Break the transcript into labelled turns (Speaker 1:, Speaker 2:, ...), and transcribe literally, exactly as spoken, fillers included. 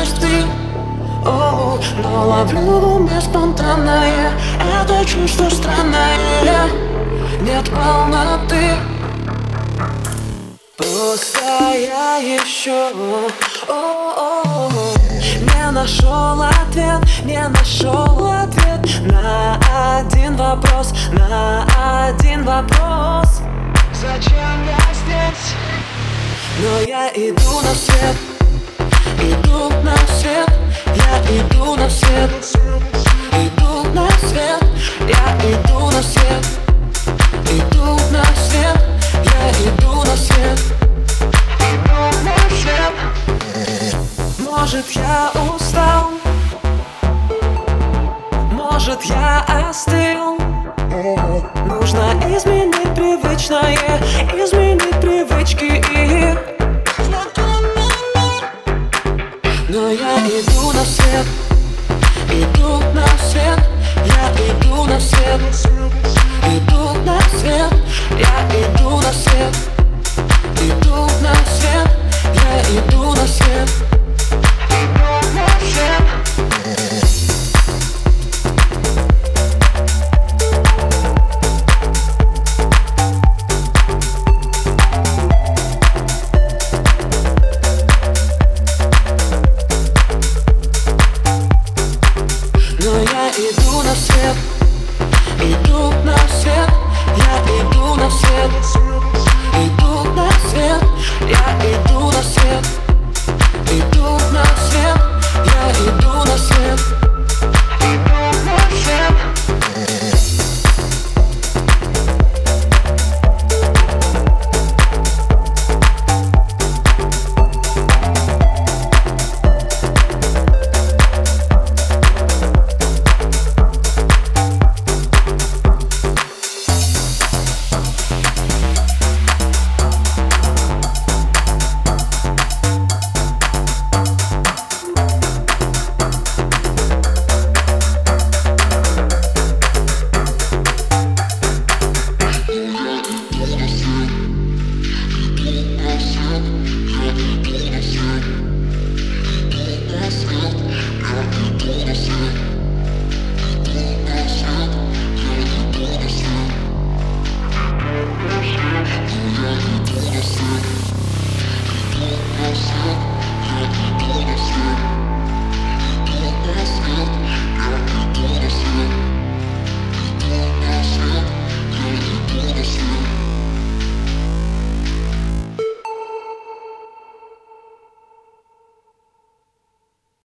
Speaker 1: есть ты. О, но ловлю в уме спонтанное, это чувство странное. Нет полноты, просто я еще о-о-о. Не нашел ответ, не нашел ответ на один вопрос, на один вопрос. Зачем я здесь? Но я иду на свет, иду на свет, я иду на свет, иду на свет, я иду на свет, иду на свет, я иду на свет, иду на свет. Может, я устал, может, я остыл. Нужно изменить привычное, изменить привычки. Но я иду на свет, иду на свет, я иду на свет, иду на свет, я иду на свет, иду на свет, я иду на свет.